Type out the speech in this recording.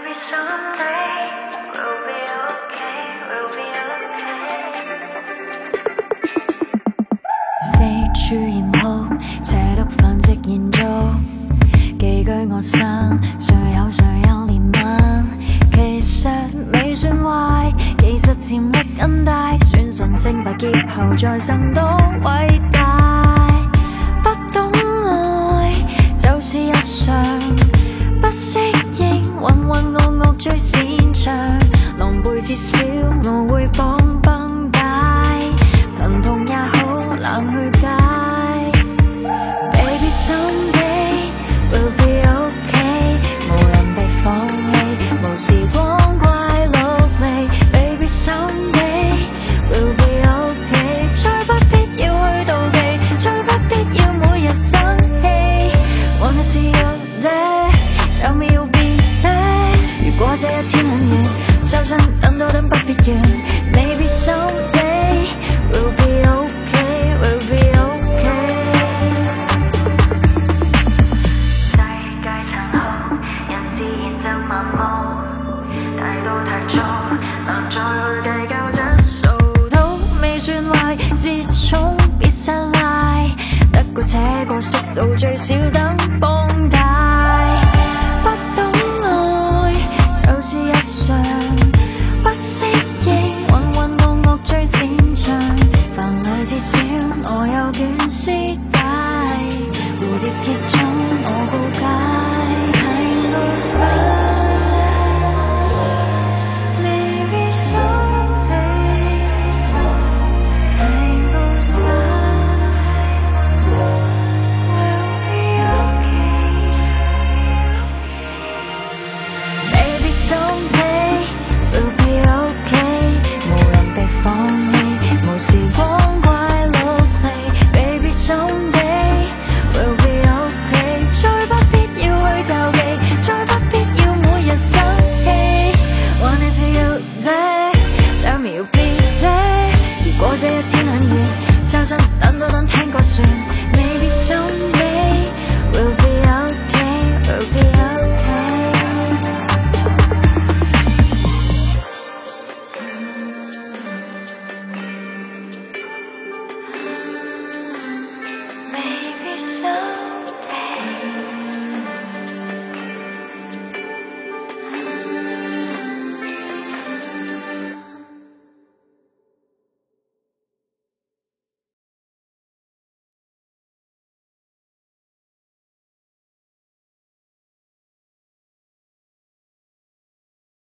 Maybe someday we'll be okay, we'll be okay。四處嚴酷，邪毒繁殖延續，寄居我身，誰有憐憫？其實未算壞，其實潛力更大，算神聖敗劫後再生多偉大。不懂愛就是日常，不適應渾渾噩噩最擅長，狼狽至少我會綁繃帶，疼痛也好冷去街。Baby someday we'll be okay， 無人被放棄，無時光怪陸離。Baby someday we'll be okay， 再不必要去妒忌，再不必要每日生氣。Wanna see you there， Tell me you'll be there。如果這一天很遠，周身等都等不必完。Maybe someday we'll be okay， we'll be okay。世界殘酷，人自然就麻木，太多太早，難再去計較質素，都未算壞，節重別撒賴，得過且過，速度最少等放大。不懂愛就是日常，不適應渾渾噩噩最擅長，煩慮至少我有卷絲帶，蝴蝶結中我告解。Time goes by， maybe someday Time goes by， we'll be okay。 Maybe someday we'll be okay， 無人被放棄，無時光怪陸離。Baby someday we'll be okay， 再不必要去就忌，再不必要每日生氣。Wanna see you there， Tell me you'll be there。如果這一天很遠，周身等都等聽過算。